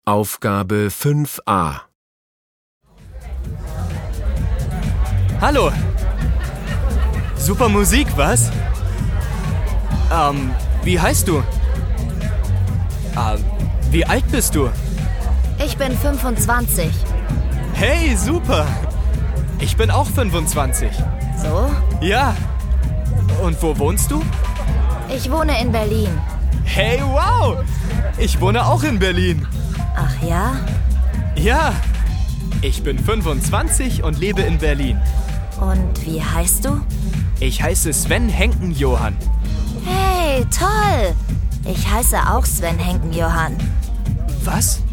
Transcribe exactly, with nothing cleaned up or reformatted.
Aufgabe fünf a. Hallo. Super Musik, was? Ähm, wie heißt du? Ähm, wie alt bist du? Ich bin fünfundzwanzig. Hey, super. Ich bin auch fünfundzwanzig. So? Ja. Und wo wohnst du? Ich wohne in Berlin. Hey, wow. Ich wohne auch in Berlin. Ach ja? Ja. Ich bin fünfundzwanzig und lebe in Berlin. Und wie heißt du? Ich heiße Sven Henken-Johann. Hey, toll! Ich heiße auch Sven Henken-Johann. Was?